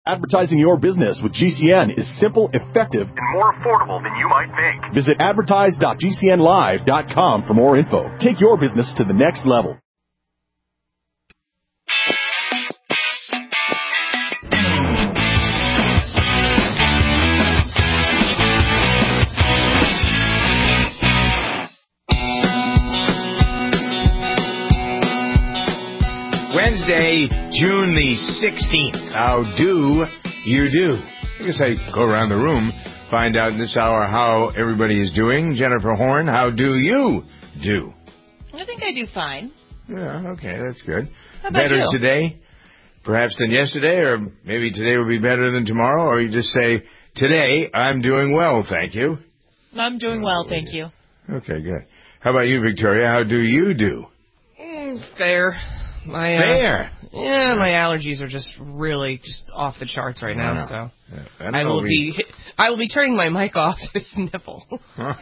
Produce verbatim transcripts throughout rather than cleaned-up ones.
Advertising your business with G C N is simple, effective, and more affordable than you might think. Visit advertise dot g c n live dot com for more info. Take your business to the next level. Wednesday, June the sixteenth. How do you do? I guess I go around the room, find out in this hour how everybody is doing. Jennifer Horn, how do you do? I think I do fine. Yeah, okay, that's good. How about Better you? today, perhaps, than yesterday, or maybe today will be better than tomorrow, or you just say, today, I'm doing well, thank you. I'm doing well, thank you. Okay, good. How about you, Victoria? How do you do? Mm, fair. My, uh, Fair. Yeah, my allergies are just really just off the charts right now. Wow. So Yeah, I, I will we... be I will be turning my mic off to sniffle. Okay,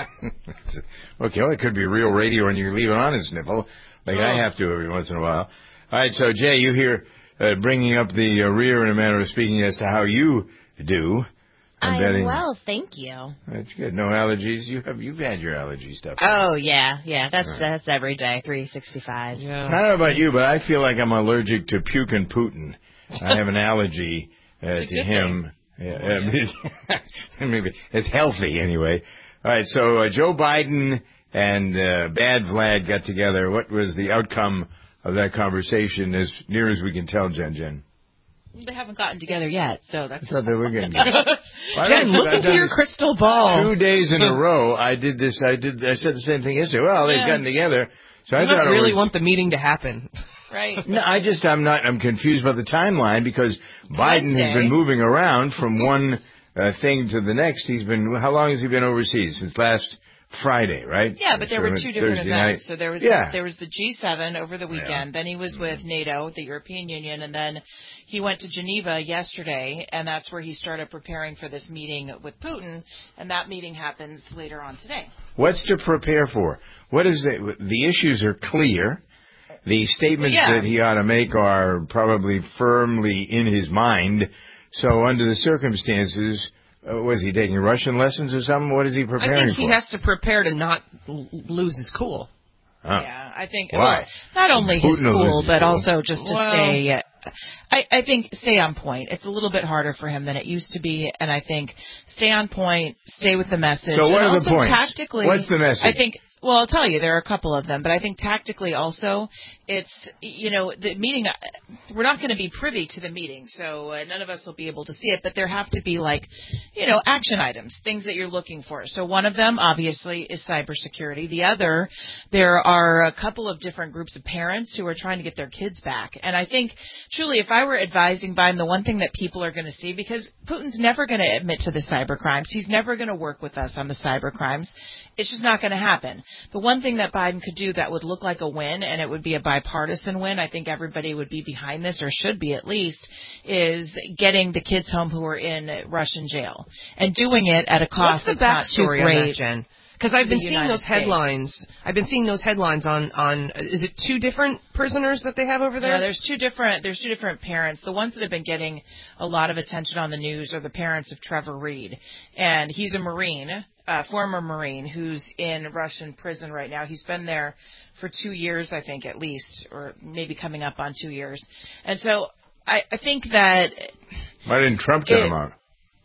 well, it could be real radio, and you leave it on and sniffle, like oh. I have to every once in a while. All right, so Jay, you here uh, bringing up the uh, rear in a manner of speaking as to how you do. I'm, I'm betting... well, thank you. That's good. No allergies. You have you've had your allergy stuff. Oh yeah, yeah. That's right. that's every day, three sixty-five. Yeah. I don't know about you, but I feel like I'm allergic to puke and Putin. I have an allergy uh, to him. Yeah, uh, maybe it's healthy anyway. All right, so uh, Joe Biden and uh, Bad Vlad got together. What was the outcome of that conversation, as near as we can tell, Jen? Jen. They haven't gotten together yet, so that's... I thought they were getting together. Well, Jen, look into your crystal ball. Two days in a row, I did this. I did. I said the same thing yesterday. Well, they've yeah. gotten together, so you I thought must really it was, want the meeting to happen, right? No, I just I'm not. I'm confused about the timeline because it's Biden Wednesday. has been moving around from one uh, thing to the next. He's been. How long has he been overseas? Since last Friday, right? Yeah, but there were two different Thursday events. night. So there was yeah. the, there was the G seven over the weekend. Yeah. Then he was with NATO, the European Union, and then he went to Geneva yesterday, and that's where he started preparing for this meeting with Putin. And that meeting happens later on today. What's to prepare for? What is it? The issues are clear. The statements yeah. that he ought to make are probably firmly in his mind. So under the circumstances. Uh, was he taking Russian lessons or something? What is he preparing for? I think he for? has to prepare to not l- lose his cool. Oh. Yeah, I think. Why? Well, not only his Putin cool, but cool. also just to well, stay. Uh, I, I think stay on point. It's a little bit harder for him than it used to be, and I think stay on point, stay with the message. So what and are also the points? Tactically, what's the message? I think. Well, I'll tell you, there are a couple of them, but I think tactically also, it's, you know, the meeting, we're not going to be privy to the meeting, so uh, none of us will be able to see it, but there have to be, like, you know, action items, things that you're looking for. So one of them, obviously, is cybersecurity. The other, there are a couple of different groups of parents who are trying to get their kids back. And I think, truly, if I were advising Biden, the one thing that people are going to see, because Putin's never going to admit to the cyber crimes, he's never going to work with us on the cyber crimes. It's just not going to happen. The one thing that Biden could do that would look like a win, and it would be a bipartisan win, I think everybody would be behind this, or should be at least, is getting the kids home who are in Russian jail. And doing it at a cost What's the that's not too backstory great. on that, Jen? Because I've been seeing United those headlines. States. I've been seeing those headlines on, on, is it two different prisoners that they have over there? Yeah, there's two different, there's two different parents. The ones that have been getting a lot of attention on the news are the parents of Trevor Reed. And he's a Marine, a former Marine, who's in Russian prison right now. He's been there for two years, I think, at least, or maybe coming up on two years. And so I, I think that... Why didn't Trump get it, him out?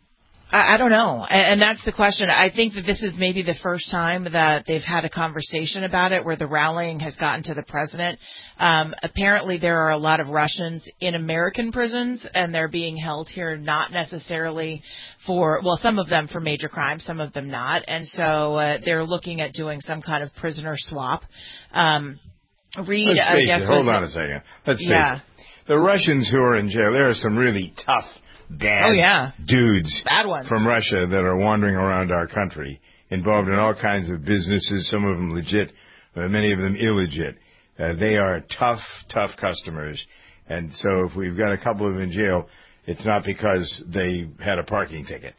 I don't know, and that's the question. I think that this is maybe the first time that they've had a conversation about it where the rallying has gotten to the president. Um, apparently there are a lot of Russians in American prisons, and they're being held here not necessarily for, well, some of them for major crimes, some of them not, and so uh, they're looking at doing some kind of prisoner swap. Um, Reed, Let's I face guess, it. Hold was, on a second. Let's face yeah. it. The Russians who are in jail, there are some really tough bad oh, yeah. dudes bad ones. from Russia that are wandering around our country, involved in all kinds of businesses, some of them legit, uh, many of them illegit. Uh, they are tough, tough customers. And so if we've got a couple of them in jail, it's not because they had a parking ticket.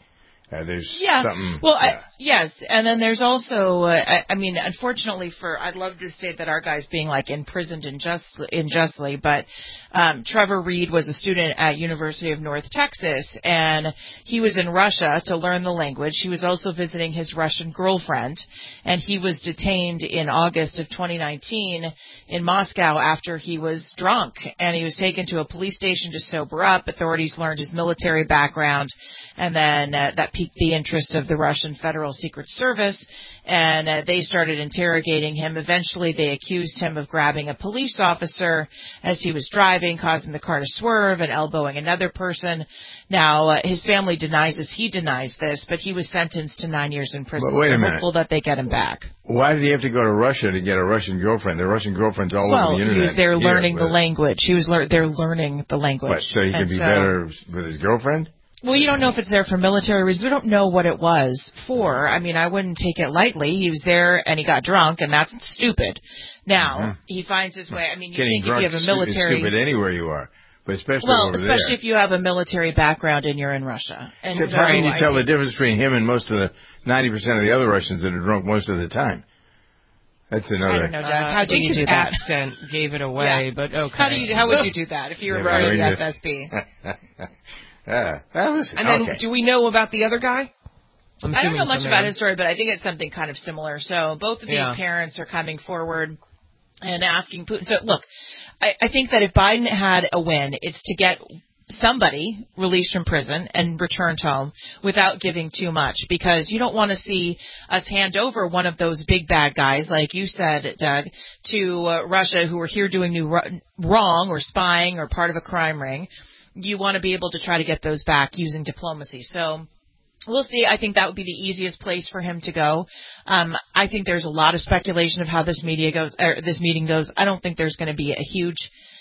Uh, there's yeah. something. Well, yeah. I, yes, and then there's also, uh, I, I mean, unfortunately for, I'd love to say that our guy's being like imprisoned injust, unjustly, but um, Trevor Reed was a student at University of North Texas, and he was in Russia to learn the language. He was also visiting his Russian girlfriend, and he was detained in August of twenty nineteen in Moscow after he was drunk, and he was taken to a police station to sober up. Authorities learned his military background, and then uh, that piqued the interest of the Russian Federal Secret Service, and uh, they started interrogating him. Eventually, they accused him of grabbing a police officer as he was driving, causing the car to swerve and elbowing another person. Now, uh, his family denies this. He denies this, but he was sentenced to nine years in prison. But wait so a minute. hopeful that they get him back. Why did he have to go to Russia to get a Russian girlfriend? There are Russian girlfriends all well, over the internet. he was there here learning the with- language. He was lear- there learning the language. What, so he And could be so- better with his girlfriend? Well, you don't know if it's there for military reasons. We don't know what it was for. I mean, I wouldn't take it lightly. He was there and he got drunk, and that's stupid. Now, Mhm. he finds his way. I mean, you Getting think if drunk you have a is military... stupid anywhere you are, but especially well, over especially there. if you have a military background and you're in Russia. And Except so how can you I tell the think- difference between him and most of the ninety percent of the other Russians that are drunk most of the time? That's another. I don't know, Doug. Uh, How I do think you his do that? accent gave it away, Yeah. but okay. How do you? How would you do that if you were Yeah, part of but the I- F S B? Yeah, that was, And then, okay. do we know about the other guy? I'm I don't assuming know much it's a about man. his story, but I think it's something kind of similar. So both of these Yeah. parents are coming forward and asking Putin. So look, I, I think that if Biden had a win, it's to get somebody released from prison and returned home without giving too much, because you don't want to see us hand over one of those big bad guys, like you said, Doug, to uh, Russia, who are here doing new ro- wrong or spying or part of a crime ring. You want to be able to try to get those back using diplomacy. So we'll see. I think that would be the easiest place for him to go. Um, I think there's a lot of speculation of how this media goes, or this meeting goes. I don't think there's going to be a huge.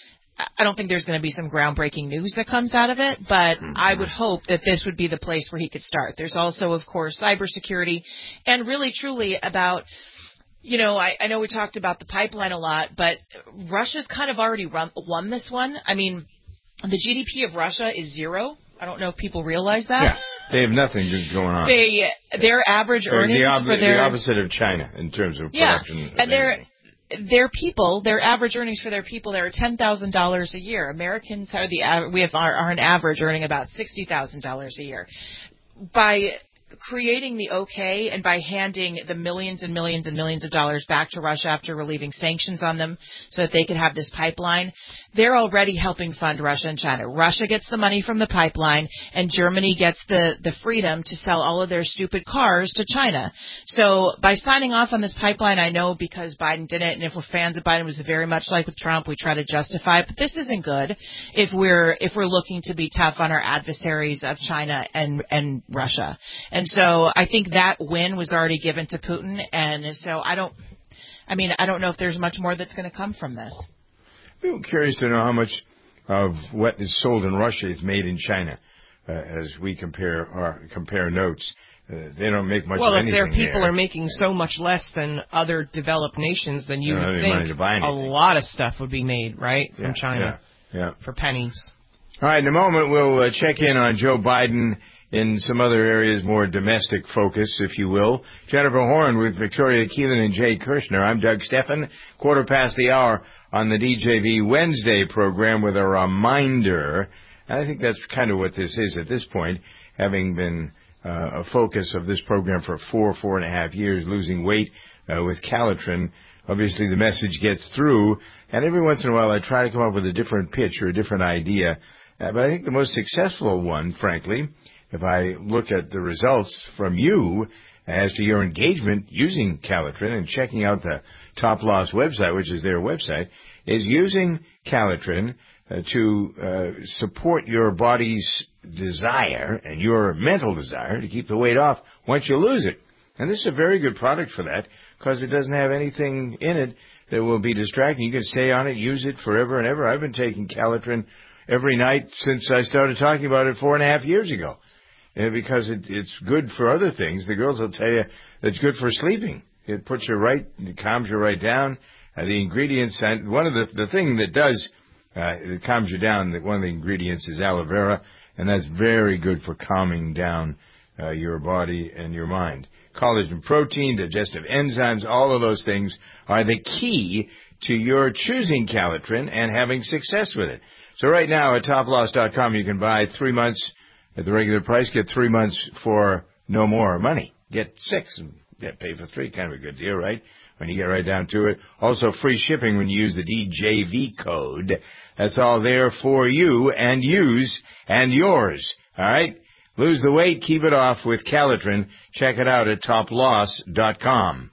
I don't think there's going to be some groundbreaking news that comes out of it, but mm-hmm. I would hope that this would be the place where he could start. There's also, of course, cybersecurity, and really, truly about. You know, I, I know we talked about the pipeline a lot, but Russia's kind of already run, won this one. I mean. The G D P of Russia is zero. I don't know if people realize that. Yeah, they have nothing going on. They their average They're earnings the, ob- for their the opposite of China in terms of yeah, production. of and their anything. their people, their average earnings for their people, they're ten thousand dollars a year. Americans are the av- we have are, are an average earning about sixty thousand dollars a year. By creating the okay and by handing the millions and millions and millions of dollars back to Russia after relieving sanctions on them so that they could have this pipeline, they're already helping fund Russia and China. Russia gets the money from the pipeline, and Germany gets the, the freedom to sell all of their stupid cars to China. So by signing off on this pipeline, I know because Biden did it, and if we're fans of Biden, it was very much like with Trump, we try to justify it, but this isn't good if we're if we're looking to be tough on our adversaries of China and, and Russia. And so I think that win was already given to Putin, and so I don't, I mean, I don't know if there's much more that's going to come from this. I'm curious to know how much of what is sold in Russia is made in China, uh, as we compare our compare notes. Uh, they don't make much well, of if anything their people there. are making so much less than other developed nations, then you They don't would have any money think to buy a anything. lot of stuff would be made, right, from Yeah, China Yeah, yeah. for pennies. All right, in a moment we'll uh, check in on Joe Biden in some other areas, more domestic focus, if you will. Jennifer Horn with Victoria Keelan and Jay Kirshner. I'm Doug Steffen, quarter past the hour on the D J V Wednesday program with a reminder. And I think that's kind of what this is at this point, having been uh, a focus of this program for four, four and a half years, losing weight uh, with Calitrin. Obviously, the message gets through, and every once in a while I try to come up with a different pitch or a different idea. Uh, but I think the most successful one, frankly, if I look at the results from you as to your engagement using Calitrin and checking out the Top Loss website, which is their website, is using Calitrin uh, to uh, support your body's desire and your mental desire to keep the weight off once you lose it. And this is a very good product for that because it doesn't have anything in it that will be distracting. You can stay on it, use it forever and ever. I've been taking Calitrin every night since I started talking about it four and a half years ago. Uh, because it, it's good for other things. The girls will tell you it's good for sleeping. It puts you right, it calms you right down. Uh, the ingredients, and one of the the thing that does, uh, it calms you down, that one of the ingredients is aloe vera, and that's very good for calming down uh, your body and your mind. Collagen protein, digestive enzymes, all of those things are the key to your choosing Calitrin and having success with it. So right now at top loss dot com you can buy three months at the regular price, get three months for no more money. Get six and get paid for three. Kind of a good deal, right? When you get right down to it. Also free shipping when you use the D J V code. That's all there for you and use and yours. All right? Lose the weight, keep it off with Calitrin. Check it out at top loss dot com.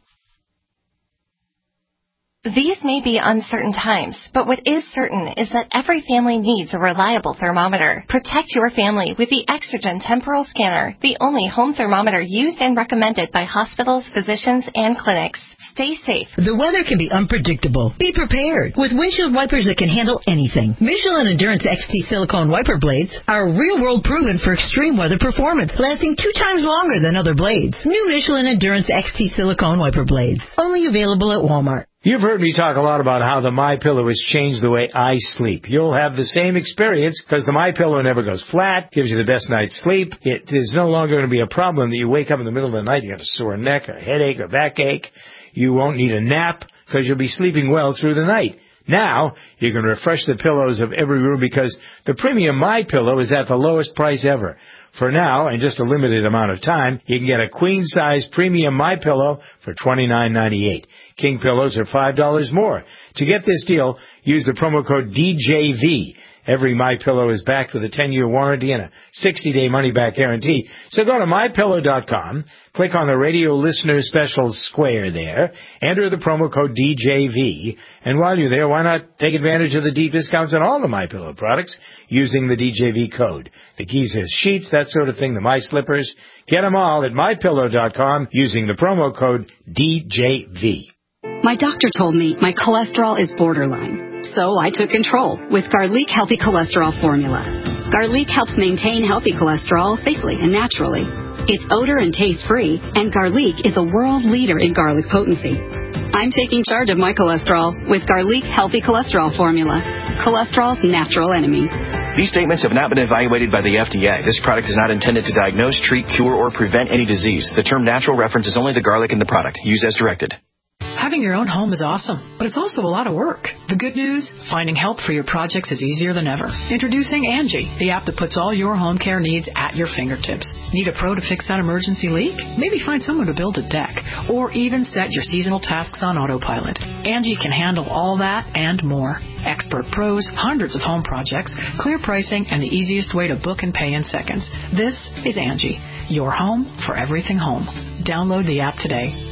These may be uncertain times, but what is certain is that every family needs a reliable thermometer. Protect your family with the Exergen Temporal Scanner, the only home thermometer used and recommended by hospitals, physicians, and clinics. Stay safe. The weather can be unpredictable. Be prepared with windshield wipers that can handle anything. Michelin Endurance X T silicone wiper blades are real-world proven for extreme weather performance, lasting two times longer than other blades. New Michelin Endurance X T silicone wiper blades, only available at Walmart. You've heard me talk a lot about how the MyPillow has changed the way I sleep. You'll have the same experience because the MyPillow never goes flat, gives you the best night's sleep. It is no longer going to be a problem that you wake up in the middle of the night, you have a sore neck, a headache, a backache. You won't need a nap because you'll be sleeping well through the night. Now, you can refresh the pillows of every room because the premium MyPillow is at the lowest price ever. For now, and just a limited amount of time, you can get a queen-size premium MyPillow for twenty-nine ninety-eight. King pillows are five dollars more. To get this deal, use the promo code D J V. Every MyPillow is backed with a ten-year warranty and a sixty-day money-back guarantee. So go to my pillow dot com, click on the radio listener special square there, enter the promo code D J V, and while you're there, why not take advantage of the deep discounts on all the MyPillow products using the D J V code. The keys is sheets, that sort of thing, the My Slippers. Get them all at my pillow dot com using the promo code D J V. My doctor told me my cholesterol is borderline, so I took control with Garlic Healthy Cholesterol Formula. Garlic helps maintain healthy cholesterol safely and naturally. It's odor and taste-free, and Garlic is a world leader in garlic potency. I'm taking charge of my cholesterol with Garlic Healthy Cholesterol Formula, cholesterol's natural enemy. These statements have not been evaluated by the F D A. This product is not intended to diagnose, treat, cure, or prevent any disease. The term natural references only the garlic in the product. Use as directed. Having your own home is awesome, but it's also a lot of work. The good news? Finding help for your projects is easier than ever. Introducing Angie, the app that puts all your home care needs at your fingertips. Need a pro to fix that emergency leak? Maybe find someone to build a deck, or even set your seasonal tasks on autopilot. Angie can handle all that and more. Expert pros, hundreds of home projects, clear pricing, and the easiest way to book and pay in seconds. This is Angie, your home for everything home. Download the app today.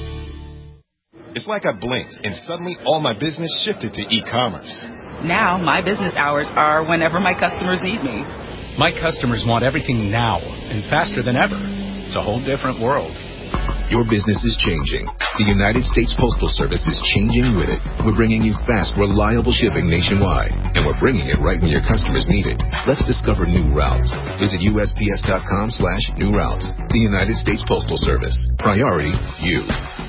It's like I blinked, and suddenly all my business shifted to e-commerce. Now, my business hours are whenever my customers need me. My customers want everything now and faster than ever. It's a whole different world. Your business is changing. The United States Postal Service is changing with it. We're bringing you fast, reliable shipping nationwide, and we're bringing it right when your customers need it. Let's discover new routes. Visit U S P S dot com slash new routes. The United States Postal Service. Priority, you.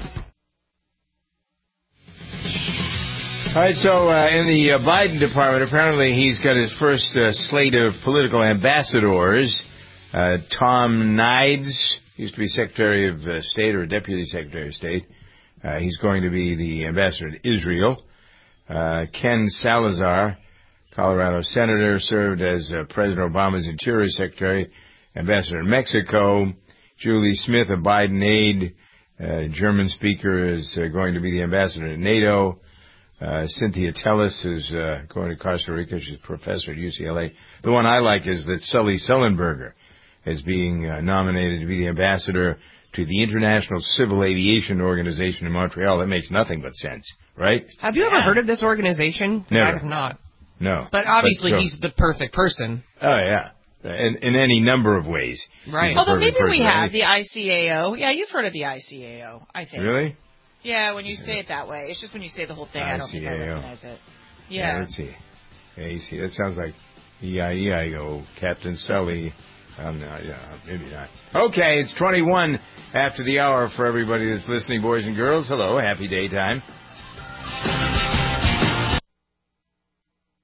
All right, so uh, in the uh, Biden department, apparently he's got his first uh, slate of political ambassadors. Uh, Tom Nides used to be Secretary of uh, State or Deputy Secretary of State. Uh, he's going to be the ambassador to Israel. Uh, Ken Salazar, Colorado Senator, served as uh, President Obama's Interior Secretary, ambassador to Mexico. Julie Smith, a Biden aide, uh, German speaker, is uh, going to be the ambassador to NATO. Uh, Cynthia Tellis is uh, going to Costa Rica. She's a professor at U C L A. The one I like is that Sully Sullenberger is being uh, nominated to be the ambassador to the International Civil Aviation Organization in Montreal. That makes nothing but sense, right? Have you ever heard of this organization? Never. I have not. No. But obviously but, he's the perfect person. Oh, yeah. In, in any number of ways. Right. Although maybe person, we have right? the I C A O. Yeah, you've heard of the I C A O, I think. Really? Yeah, when you say it that way. It's just when you say the whole thing, I don't think I recognize it. Yeah. yeah let's see. Yeah, you see, that sounds like E I E I O, Captain Sully. Um, no, yeah, maybe not. Okay, it's twenty-one after the hour for everybody that's listening, boys and girls. Hello, happy daytime.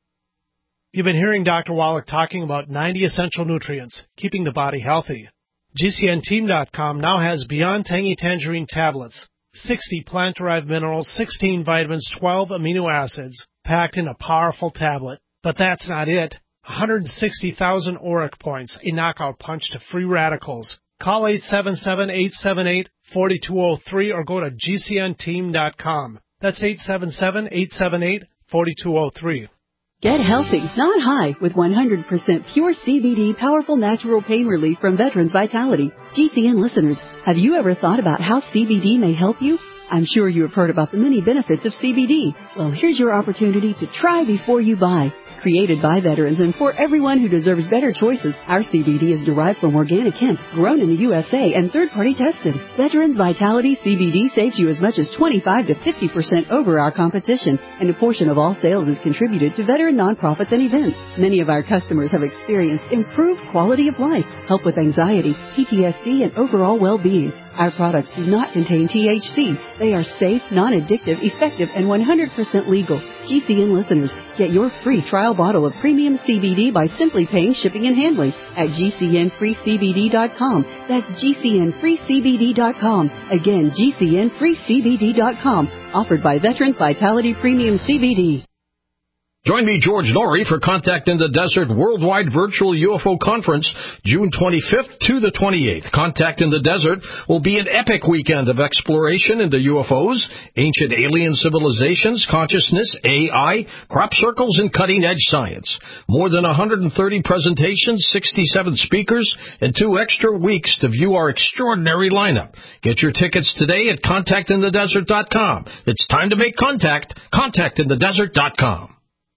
You've been hearing Doctor Wallach talking about ninety essential nutrients, keeping the body healthy. G C N Team dot com now has Beyond Tangy Tangerine tablets, sixty plant-derived minerals, sixteen vitamins, twelve amino acids, packed in a powerful tablet. But that's not it. one hundred sixty thousand auric points, a knockout punch to free radicals. Call eight seven seven, eight seven eight, four two zero three or go to G C N Team dot com. That's eight seven seven, eight seven eight, four two zero three. Get healthy, not high, with one hundred percent pure C B D powerful natural pain relief from Veterans Vitality. G C N listeners, have you ever thought about how C B D may help you? I'm sure you have heard about the many benefits of C B D. Well, here's your opportunity to try before you buy. Created by veterans and for everyone who deserves better choices, our C B D is derived from organic hemp, grown in the U S A and third-party tested. Veterans Vitality C B D saves you as much as twenty-five to fifty percent over our competition, and a portion of all sales is contributed to veteran nonprofits and events. Many of our customers have experienced improved quality of life, help with anxiety, P T S D, and overall well-being. Our products do not contain T H C. They are safe, non-addictive, effective, and one hundred percent legal. G C N listeners, get your free trial bottle of premium C B D by simply paying shipping and handling at G C N free C B D dot com. That's G C N free C B D dot com. Again, G C N free C B D dot com. Offered by Veterans Vitality Premium C B D. Join me, George Norrie, for Contact in the Desert Worldwide Virtual U F O Conference, June twenty-fifth to the twenty-eighth. Contact in the Desert will be an epic weekend of exploration into U F Os, ancient alien civilizations, consciousness, A I, crop circles, and cutting-edge science. More than one hundred thirty presentations, sixty-seven speakers, and two extra weeks to view our extraordinary lineup. Get your tickets today at contact in the desert dot com. It's time to make contact. contact in the desert dot com.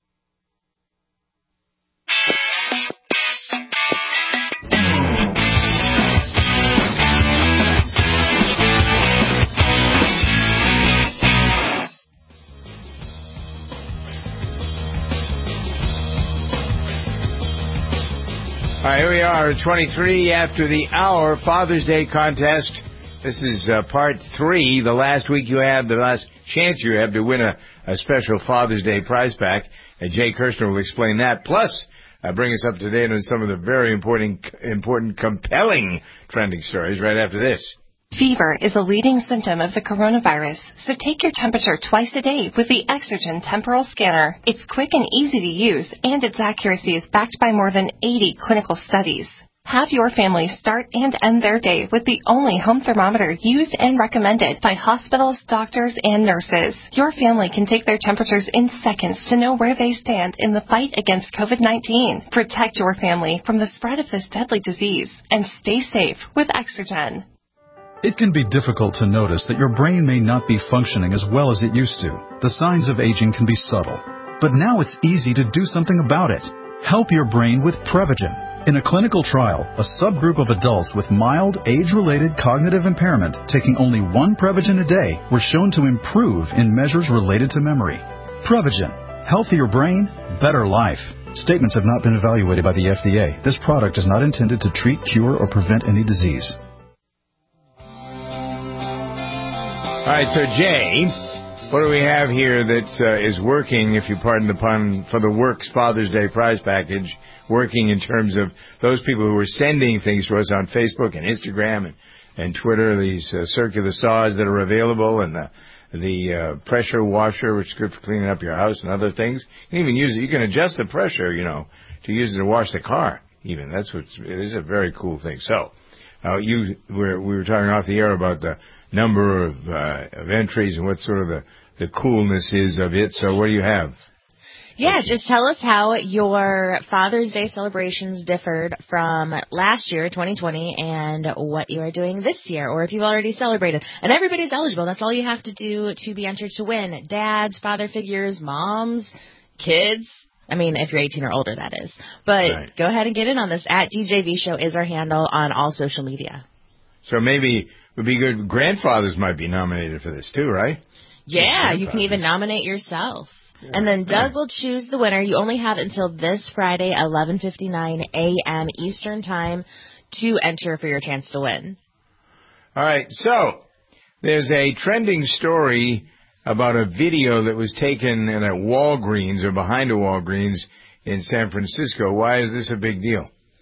All right, here we are, twenty-three after the hour, Father's Day contest. This is uh, part three, the last week you have, the last chance you have to win a, a special Father's Day prize pack. And Jay Kirshner will explain that. Plus, uh, bring us up to date on some of the very important, important, compelling trending stories right after this. Fever is a leading symptom of the coronavirus, so take your temperature twice a day with the Exergen Temporal Scanner. It's quick and easy to use, and its accuracy is backed by more than eighty clinical studies. Have your family start and end their day with the only home thermometer used and recommended by hospitals, doctors, and nurses. Your family can take their temperatures in seconds to know where they stand in the fight against COVID nineteen. Protect your family from the spread of this deadly disease, and stay safe with Exergen. It can be difficult to notice that your brain may not be functioning as well as it used to. The signs of aging can be subtle, but now it's easy to do something about it. Help your brain with Prevagen. In a clinical trial, a subgroup of adults with mild, age-related cognitive impairment taking only one Prevagen a day were shown to improve in measures related to memory. Prevagen. Healthier brain, better life. Statements have not been evaluated by the F D A. This product is not intended to treat, cure, or prevent any disease. All right, so Jay, what do we have here that uh, is working, if you pardon the pun, for the Works Father's Day prize package, working in terms of those people who are sending things to us on Facebook and Instagram and, and Twitter, these uh, circular saws that are available, and the the uh, pressure washer, which is good for cleaning up your house and other things. You can even use it. You can adjust the pressure, you know, to use it to wash the car, even. That's what it is, a very cool thing. So, uh, you were, we were talking off the air about the number of, uh, of entries and what sort of the, the coolness is of it. So what do you have? Yeah, just tell us how your Father's Day celebrations differed from last year, twenty twenty, and what you are doing this year, or if you've already celebrated. And everybody's eligible. That's all you have to do to be entered to win. Dads, father figures, moms, kids. I mean, if you're eighteen or older, that is. But right. Go ahead and get in on this. At D J V Show is our handle on all social media. So maybe it would be good. Grandfathers might be nominated for this too, right? Yeah, you can even nominate yourself. Yeah. And then Doug will choose the winner. You only have until this Friday, eleven fifty-nine a.m. Eastern Time, to enter for your chance to win. All right. So there's a trending story about a video that was taken at a Walgreens or behind a Walgreens in San Francisco. Why is this a big deal?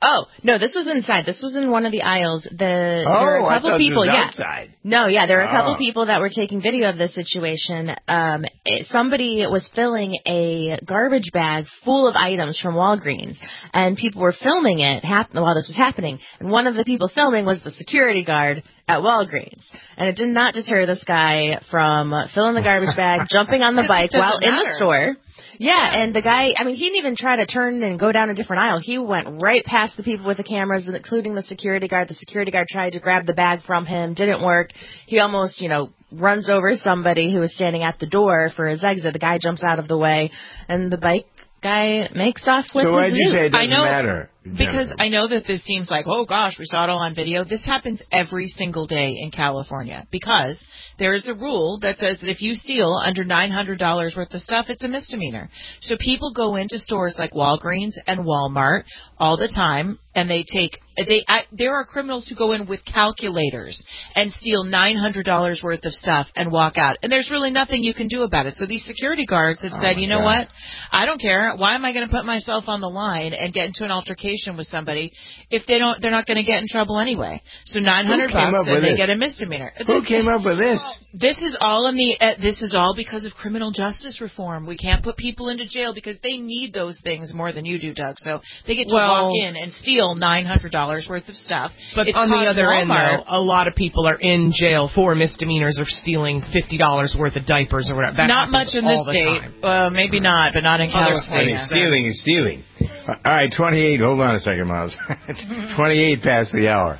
Oh, no, this was inside. This was in one of the aisles. The there Oh, were a I couple thought people, it was yeah. outside. No, yeah, there were a couple Oh. people that were taking video of this situation. Um, it, somebody was filling a garbage bag full of items from Walgreens, and people were filming it hap- while this was happening. And one of the people filming was the security guard at Walgreens, and it did not deter this guy from filling the garbage bag, jumping on the bike It doesn't while in the matter. store. Yeah, and the guy, I mean, he didn't even try to turn and go down a different aisle. He went right past the people with the cameras, including the security guard. The security guard tried to grab the bag from him, didn't work. He almost, you know, runs over somebody who was standing at the door for his exit. The guy jumps out of the way, and the bike guy makes off with So his why'd you loot. say it doesn't I know, matter? Because Jennifer? I know that this seems like, oh gosh, we saw it all on video. This happens every single day in California because there is a rule that says that if you steal under nine hundred dollars worth of stuff, it's a misdemeanor. So people go into stores like Walgreens and Walmart all the time, and they take they. I, there are criminals who go in with calculators and steal nine hundred dollars worth of stuff and walk out, and there's really nothing you can do about it. So these security guards have Oh, said, my you know God. what? I don't care. Why am I going to put myself on the line and get into an altercation with somebody if they don't? They're not going to get in trouble anyway. So nine hundred Who came bucks up and with they this? get a misdemeanor. Who came up with this? This is all in the. Uh, this is all because of criminal justice reform. We can't put people into jail because they need those things more than you do, Doug. So they get to Well- walk in and steal nine hundred dollars worth of stuff. But It's on the cost other end, Walmart- though, a lot of people are in jail for misdemeanors of stealing fifty dollars worth of diapers or whatever. That not happens much in this all the state. time. Uh, maybe not, but not in Other California. states. Stealing is stealing. All right, twenty-eight. Hold on a second, Miles. twenty-eight past the hour.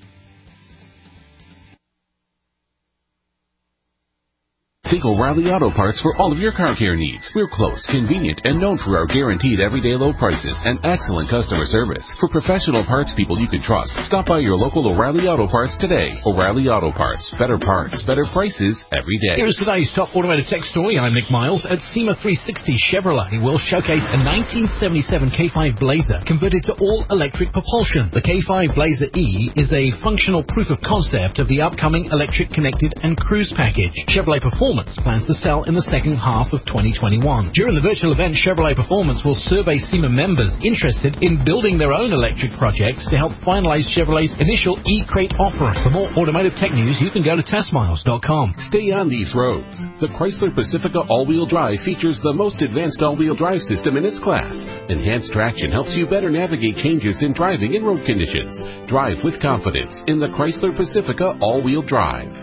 Think O'Reilly Auto Parts for all of your car care needs. We're close, convenient, and known for our guaranteed everyday low prices and excellent customer service. For professional parts people you can trust, stop by your local O'Reilly Auto Parts today. O'Reilly Auto Parts. Better parts, better prices every day. Here's today's top automotive tech story. I'm Nick Miles. At SEMA three sixty Chevrolet will showcase a nineteen seventy-seven K five Blazer converted to all-electric propulsion. The K five Blazer E is a functional proof of concept of the upcoming electric connected and cruise package. Chevrolet Performance plans to sell in the second half of twenty twenty-one. During the virtual event, Chevrolet Performance will survey SEMA members interested in building their own electric projects to help finalize Chevrolet's initial E-Crate offering. For more automotive tech news, you can go to test miles dot com. Stay on these roads. The Chrysler Pacifica all-wheel drive features the most advanced all-wheel drive system in its class. Enhanced traction helps you better navigate changes in driving and road conditions. Drive with confidence in the Chrysler Pacifica all-wheel drive.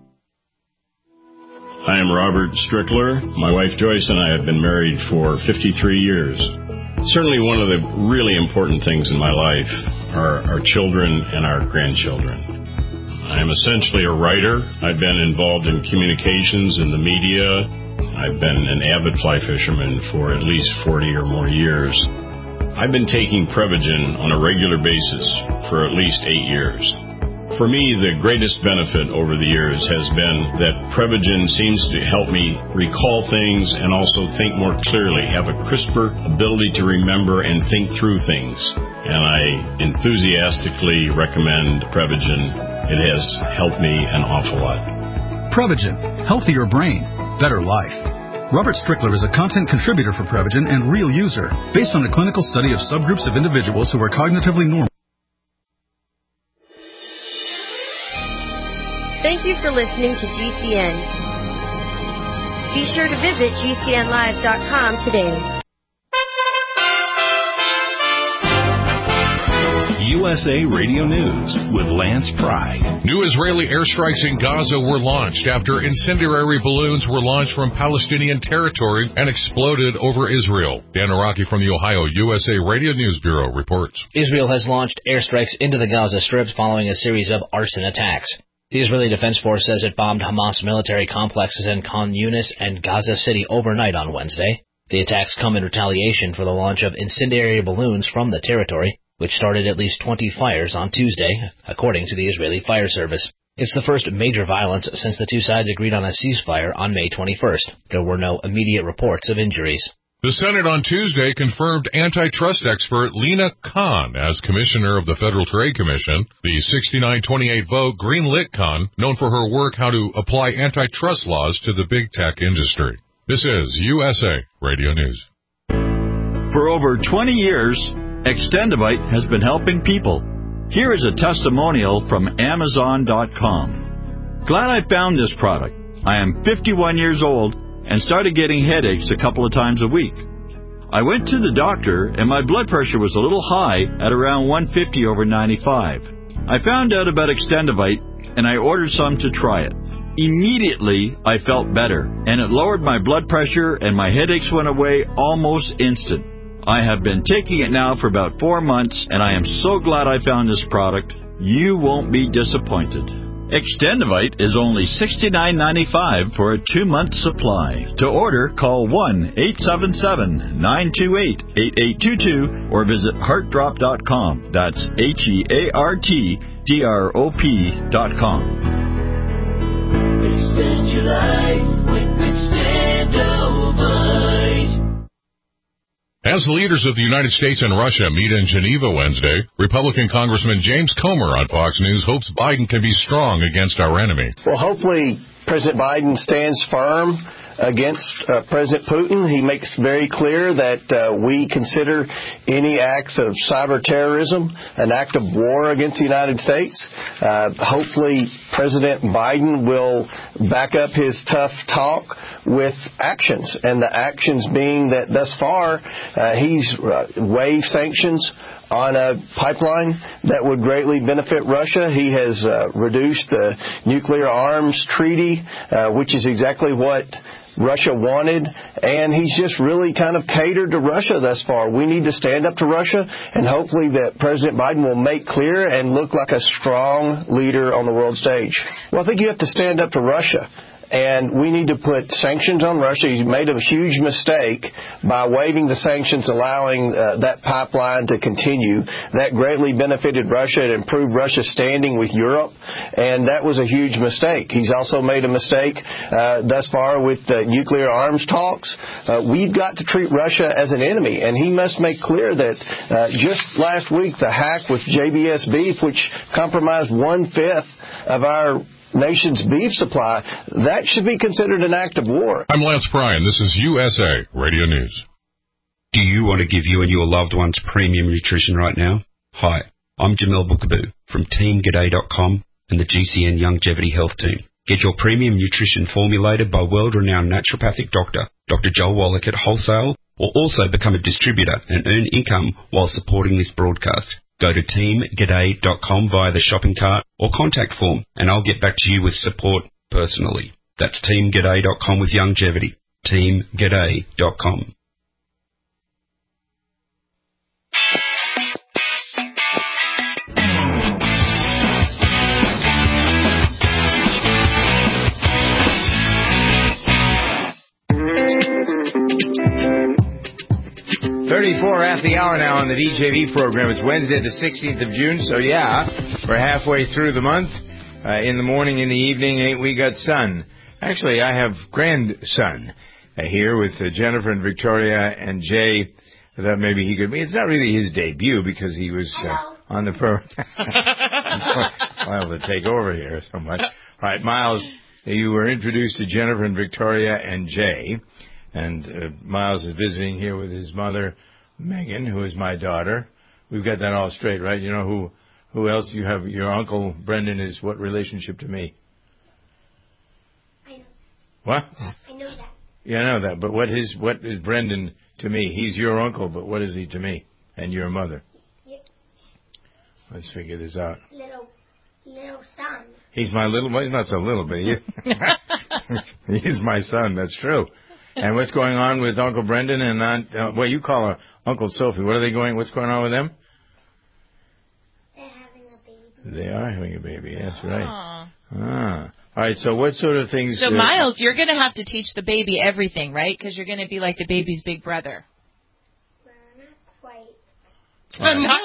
I am Robert Strickler. My wife Joyce and I have been married for fifty-three years. Certainly one of the really important things in my life are our children and our grandchildren. I am essentially a writer. I've been involved in communications in the media. I've been an avid fly fisherman for at least forty or more years. I've been taking Prevagen on a regular basis for at least eight years. For me, the greatest benefit over the years has been that Prevagen seems to help me recall things and also think more clearly, have a crisper ability to remember and think through things. And I enthusiastically recommend Prevagen. It has helped me an awful lot. Prevagen. Healthier brain. Better life. Robert Strickler is a content contributor for Prevagen and real user, based on a clinical study of subgroups of individuals who are cognitively normal. Thank you for listening to G C N. Be sure to visit G C N live dot com today. U S A Radio News with Lance Pry. New Israeli airstrikes in Gaza were launched after incendiary balloons were launched from Palestinian territory and exploded over Israel. Dan Araki from the Ohio U S A Radio News Bureau reports. Israel has launched airstrikes into the Gaza Strip following a series of arson attacks. The Israeli Defense Force says it bombed Hamas military complexes in Khan Yunis and Gaza City overnight on Wednesday. The attacks come in retaliation for the launch of incendiary balloons from the territory, which started at least twenty fires on Tuesday, according to the Israeli Fire Service. It's the first major violence since the two sides agreed on a ceasefire on May twenty-first. There were no immediate reports of injuries. The Senate on Tuesday confirmed antitrust expert Lena Khan as commissioner of the Federal Trade Commission. The sixty-nine twenty-eight vote greenlit Khan, known for her work how to apply antitrust laws to the big tech industry. This is U S A Radio News. For over twenty years, Extendivite has been helping people. Here is a testimonial from Amazon dot com. Glad I found this product. I am fifty-one years old and started getting headaches a couple of times a week. I went to the doctor and my blood pressure was a little high at around one fifty over ninety-five. I found out about Extendivite and I ordered some to try it. Immediately, I felt better, and it lowered my blood pressure and my headaches went away almost instant. I have been taking it now for about four months, and I am so glad I found this product. You won't be disappointed. Extendivite is only sixty-nine ninety-five for a two-month supply. To order, call one eight seven seven, nine two eight, eight eight two two or visit heart drop dot com. That's H E A R T D R O P dot com. Extend your life with Extendivite. As the leaders of the United States and Russia meet in Geneva Wednesday, Republican Congressman James Comer on Fox News hopes Biden can be strong against our enemy. Well, hopefully President Biden stands firm against uh, President Putin. He makes very clear that uh, we consider any acts of cyber terrorism an act of war against the United States. Uh, hopefully President Biden will back up his tough talk with actions, and the actions being that thus far uh, he's uh, waived sanctions on a pipeline that would greatly benefit Russia. He has uh, reduced the nuclear arms treaty, uh, which is exactly what Russia wanted, and he's just really kind of catered to Russia thus far. We need to stand up to Russia, and hopefully that President Biden will make clear and look like a strong leader on the world stage. Well, I think you have to stand up to Russia. And we need to put sanctions on Russia. He made a huge mistake by waiving the sanctions, allowing uh, that pipeline to continue. That greatly benefited Russia. It improved Russia's standing with Europe, and that was a huge mistake. He's also made a mistake uh, thus far with the nuclear arms talks. Uh, we've got to treat Russia as an enemy, and he must make clear that uh, just last week the hack with J B S beef, which compromised one-fifth of our nation's beef supply, that should be considered an act of war. I'm Lance Bryan. This is U S A Radio News. Do you want to give you and your loved ones premium nutrition right now? Hi, I'm Jamel Bookaboo from Team G'day dot com and the G C N Longevity Health Team. Get your premium nutrition formulated by world-renowned naturopathic doctor, Doctor Joel Wallach at wholesale, or also become a distributor and earn income while supporting this broadcast. Go to Team G'day dot com via the shopping cart or contact form, and I'll get back to you with support personally. That's Team G'day dot com with longevity. Team G'day dot com. thirty-four at the hour now on the D J V program. It's Wednesday the sixteenth of June, so yeah, we're halfway through the month. Uh, in the morning, in the evening, ain't we got sun? Actually, I have grandson uh, here with uh, Jennifer and Victoria and Jay. I thought maybe he could be. It's not really his debut because he was uh, on the pro. Liable to take over here so much. All right, Miles, you were introduced to Jennifer and Victoria and Jay. And uh, Miles is visiting here with his mother, Megan, who is my daughter. We've got that all straight, right? You know who who else you have? Your uncle Brendan is what relationship to me? I know. What? I know that. Yeah, I know that. But what is what is Brendan to me? He's your uncle, but what is he to me and your mother? Yep. Let's figure this out. Little, little son. He's my little. Well, he's not so little, but he, he's my son. That's true. And what's going on with Uncle Brendan and Aunt, uh, well, you call her Uncle Sophie. What are they going, what's going on with them? They're having a baby. They are having a baby, that's right. Aww. Ah. All right, so what sort of things... So, uh, Miles, you're going to have to teach the baby everything, right? Because you're going to be like the baby's big brother. Well, not quite. A Not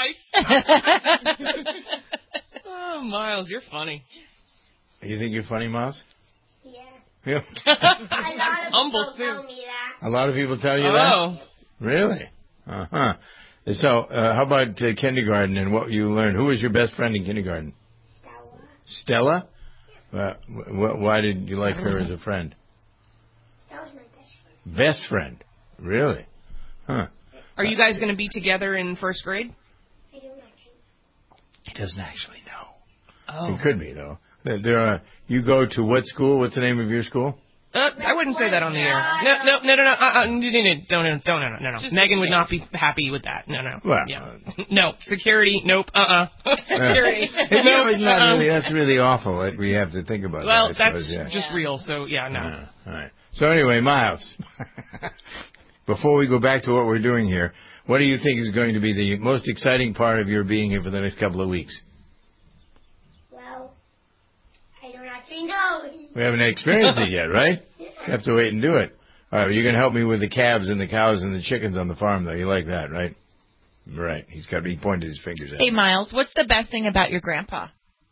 little bit. Oh, Miles, you're funny. You think you're funny, Miles? Yeah. Yeah. A lot of Humble, people too. tell me that. A lot of people tell you Oh. that? Really? Uh-huh. So, uh, how about uh, kindergarten and what you learned? Who was your best friend in kindergarten? Stella. Stella? Uh, wh- why did you like her as a friend? Stella's my best friend. Best friend? Really? Huh. Are you guys going to be together in first grade? I don't actually. He doesn't actually know. Oh. He could be, though. There, there are, you go to what school? What's the name of your school? Uh, I wouldn't say that on the air. No, no, no, no, no, uh, uh, no, no, no, don't, no, don't, no, no, no. Just Megan would not be happy with that. No, no. Well, yeah. No. Security, nope, uh-uh. Security, It, nope, no, it's not uh-uh. really, that's really awful that we have to think about Well, that. I that's suppose, yeah. just real, so yeah, no. Uh, all right. So anyway, Miles, before we go back to what we're doing here, what do you think is going to be the most exciting part of your being here for the next couple of weeks? Well, I don't actually know. We haven't experienced it yet, right? You have to wait and do it. All right, well, you're going to help me with the calves and the cows and the chickens on the farm, though. You like that, right? Right. He's got. He pointed his fingers at Hey, me. Miles, what's the best thing about your grandpa?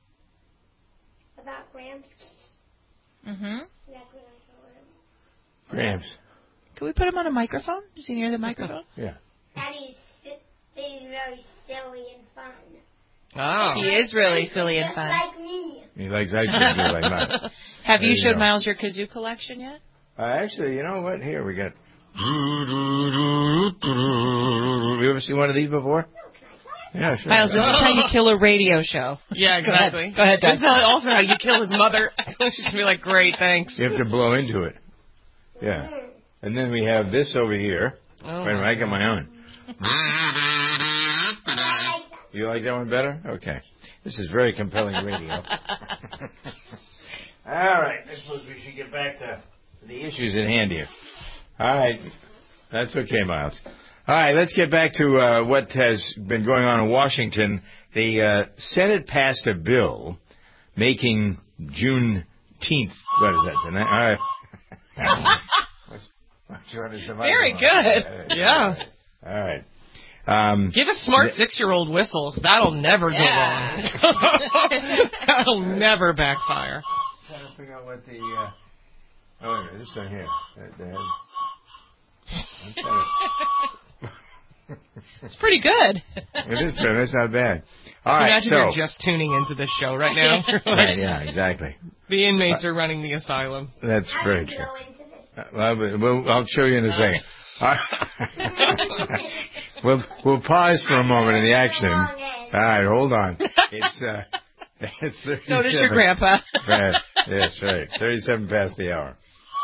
About Gramps. Mm-hmm. That's what I told him. Gramps. Can we put him on a microphone? Is he near the microphone? Yeah. That he's, that he's very silly and fun. Oh. He is really silly and Just fun. like me. He likes ice cream too, like mine. Have There you you showed go. Miles your kazoo collection yet? Uh, actually, you know what? Here we got. You ever seen one of these before? Yeah, sure. Miles, this is how you kill a radio show. Yeah, exactly. Go ahead, Doug. This is also how you kill his mother. She's going to be like, great, thanks. You have to blow into it. Yeah. And then we have this over here. Oh, Wait a minute, I got my own. You like that one better? Okay. This is very compelling radio. All right. I suppose we should get back to the issues at hand here. All right. That's okay, Miles. All right, let's get back to uh, what has been going on in Washington. The uh, Senate passed a bill making Juneteenth. What is that? Tonight? All right. Very good. Yeah. All right. Um, Give us smart six-year-old whistles. That'll never go Yeah. wrong. That'll never backfire. Trying to figure out what the. Uh, oh, wait a minute, this one here. That- that- I'm trying to- It's pretty good. It is good. It's not bad. All right, Imagine so. you're just tuning into this show right now. Right, yeah, exactly. The inmates are running the asylum. That's very true. Uh, well, but we'll, I'll show you in a second. All right. we'll we'll pause for a moment in the action. All right, hold on. It's uh, it's thirty-seven. So does your grandpa. Right. Yes, right. Thirty-seven past the hour.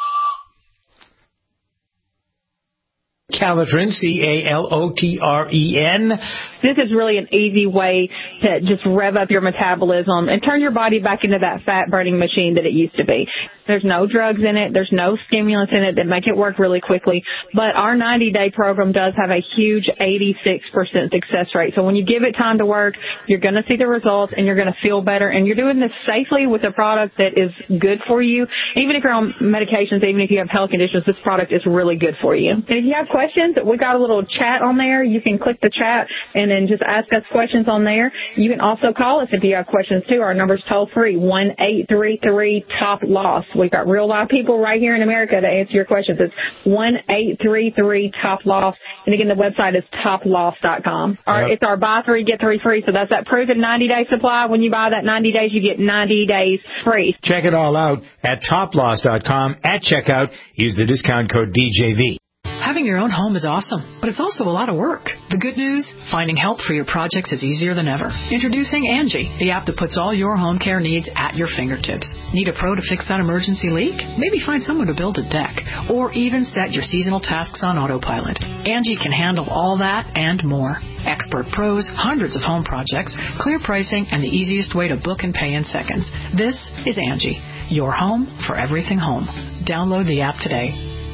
Calotren, C A L O T R E N. This is really an easy way to just rev up your metabolism and turn your body back into that fat-burning machine that it used to be. There's no drugs in it. There's no stimulants in it that make it work really quickly. But our ninety-day program does have a huge eighty-six percent success rate. So when you give it time to work, you're going to see the results and you're going to feel better. And you're doing this safely with a product that is good for you. Even if you're on medications, even if you have health conditions, this product is really good for you. And if you have questions, we got a little chat on there. You can click the chat and then just ask us questions on there. You can also call us if you have questions too. Our number's toll free, one eight three three top loss. We've got real live people right here in America to answer your questions. It's one eight three three top loss. And again, the website is top loss dot com. Our, Yep. It's our buy three, get three free. So that's that proven ninety day supply. When you buy that ninety days, you get ninety days free. Check it all out at top loss dot com. At checkout, use the discount code D J V. Having your own home is awesome, but it's also a lot of work. The good news? Finding help for your projects is easier than ever. Introducing Angie, the app that puts all your home care needs at your fingertips. Need a pro to fix that emergency leak? Maybe find someone to build a deck, or even set your seasonal tasks on autopilot. Angie can handle all that and more. Expert pros, hundreds of home projects, clear pricing, and the easiest way to book and pay in seconds. This is Angie, your home for everything home. Download the app today.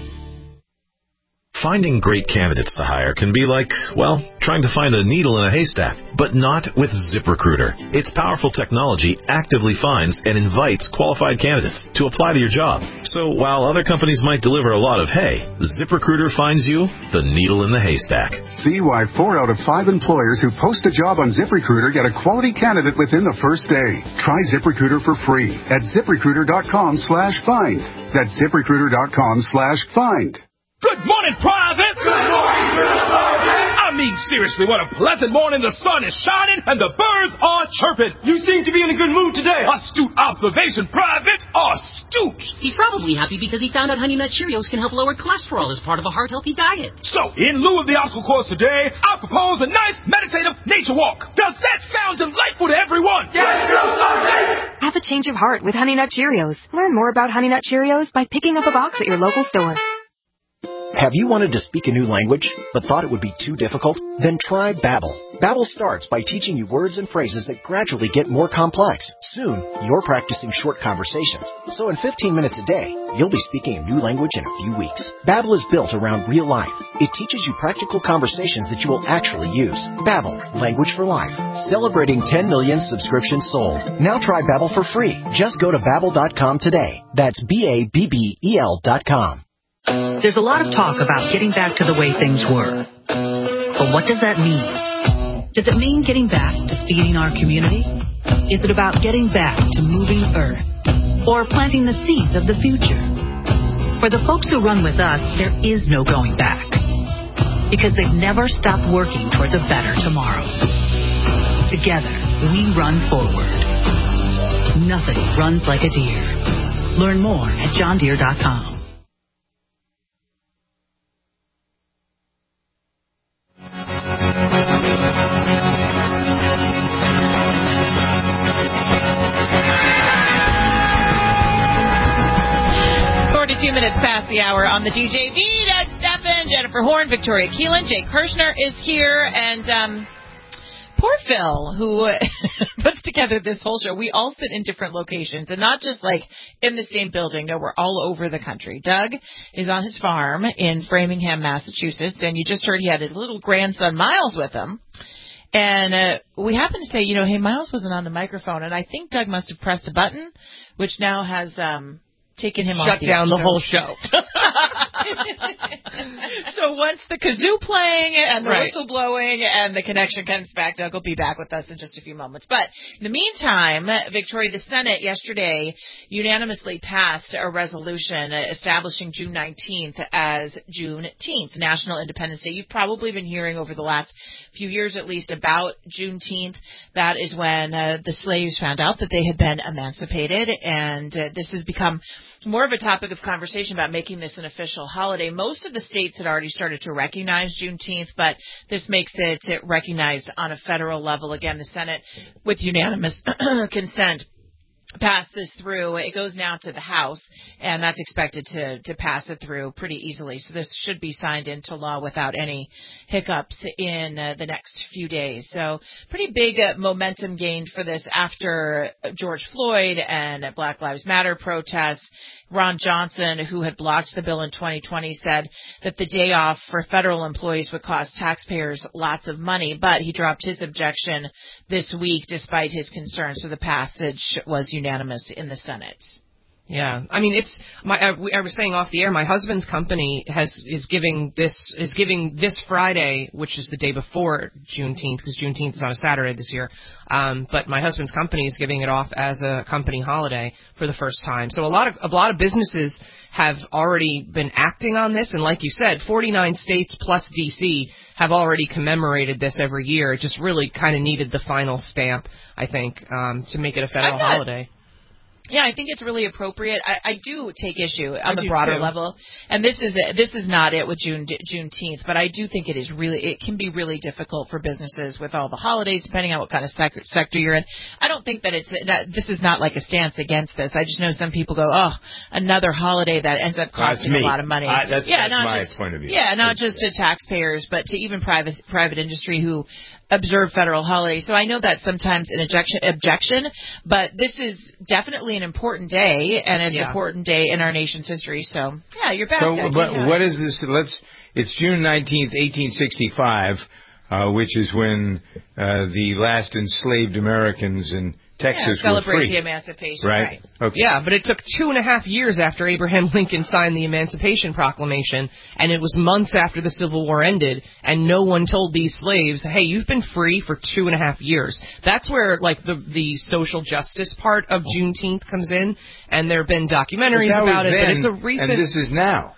Finding great candidates to hire can be like, well, trying to find a needle in a haystack, but not with ZipRecruiter. Its powerful technology actively finds and invites qualified candidates to apply to your job. So while other companies might deliver a lot of hay, ZipRecruiter finds you the needle in the haystack. See why four out of five employers who post a job on ZipRecruiter get a quality candidate within the first day. Try ZipRecruiter for free at ZipRecruiter.com slash find. That's ZipRecruiter.com slash find. Good morning, Private! Good morning, Private! I mean, seriously, what a pleasant morning. The sun is shining and the birds are chirping. You seem to be in a good mood today. Astute observation, Private. astute. He's probably happy because he found out Honey Nut Cheerios can help lower cholesterol as part of a heart-healthy diet. So, in lieu of the obstacle course today, I propose a nice meditative nature walk. Does that sound delightful to everyone? Yes, sir. Have a change of heart with Honey Nut Cheerios. Learn more about Honey Nut Cheerios by picking up a box at your local store. Have you wanted to speak a new language, but thought it would be too difficult? Then try Babbel. Babbel starts by teaching you words and phrases that gradually get more complex. Soon, you're practicing short conversations. So in fifteen minutes a day, you'll be speaking a new language in a few weeks. Babbel is built around real life. It teaches you practical conversations that you will actually use. Babbel, language for life. Celebrating ten million subscriptions sold. Now try Babbel for free. Just go to babbel dot com today. That's B A B B E L dot com. There's a lot of talk about getting back to the way things were. But what does that mean? Does it mean getting back to feeding our community? Is it about getting back to moving Earth? Or planting the seeds of the future? For the folks who run with us, there is no going back. Because they've never stopped working towards a better tomorrow. Together, we run forward. Nothing runs like a deer. Learn more at john deere dot com. Two minutes past the hour on the D J V. Doug Steffen, Jennifer Horn, Victoria Keelan, Jay Kirshner is here, and um, poor Phil, who puts together this whole show. We all sit in different locations, and not just like in the same building. No, we're all over the country. Doug is on his farm in Framingham, Massachusetts, and you just heard he had his little grandson Miles with him. And uh, we happened to say, you know, hey, Miles wasn't on the microphone, and I think Doug must have pressed a button, which now has um, taken him Shut off the down the episode. whole show. So once the kazoo playing and the Right. whistle blowing and the connection comes back, Doug will be back with us in just a few moments. But in the meantime, Victoria, the Senate yesterday unanimously passed a resolution establishing June nineteenth as Juneteenth, National Independence Day. You've probably been hearing over the last few years at least about Juneteenth. That is when uh, the slaves found out that they had been emancipated, and uh, this has become more of a topic of conversation about making this an official holiday. Most of the states had already started to recognize Juneteenth, but this makes it recognized on a federal level. Again, the Senate, with unanimous consent, passed this through. It goes now to the House, and that's expected to, to pass it through pretty easily. So this should be signed into law without any hiccups in uh, the next few days. So pretty big uh, momentum gained for this after George Floyd and Black Lives Matter protests. Ron Johnson, who had blocked the bill in twenty twenty, said that the day off for federal employees would cost taxpayers lots of money, but he dropped his objection this week despite his concerns. So the passage was unanimous in the Senate. Yeah, I mean, it's my. I, I was saying off the air. My husband's company has is giving this is giving this Friday, which is the day before Juneteenth, because Juneteenth is on a Saturday this year. Um, but my husband's company is giving it off as a company holiday for the first time. So a lot of a lot of businesses have already been acting on this, and like you said, forty-nine states plus D C have already commemorated this every year. It just really kind of needed the final stamp, I think, um, to make it a federal holiday. Yeah, I think it's really appropriate. I, I do take issue on I the do broader too. level, and this is this is not it with June Juneteenth, but I do think it is really it can be really difficult for businesses with all the holidays, depending on what kind of sec- sector you're in. I don't think that it's that this is not like a stance against this. I just know some people go, oh, another holiday that ends up costing That's me. a lot of money. I, that's yeah, that's not my just, point of view. Yeah, not just to taxpayers, but to even private private industry who observe federal holidays. So I know that's sometimes an objection, objection, but this is definitely an important day, and it's an Yeah. important day in our nation's history. So, yeah, you're back. So, Doug. but Yeah. what is this? Let's. It's June nineteenth, eighteen sixty-five, uh, which is when uh, the last enslaved Americans in Texas yeah, were celebrates free. the emancipation, Right. right? Okay. Yeah, but it took two and a half years after Abraham Lincoln signed the Emancipation Proclamation, and it was months after the Civil War ended, and no one told these slaves, hey, you've been free for two and a half years. That's where, like, the the social justice part of Juneteenth comes in, and there have been documentaries But that about was it, then, but it's a recent... and this is now.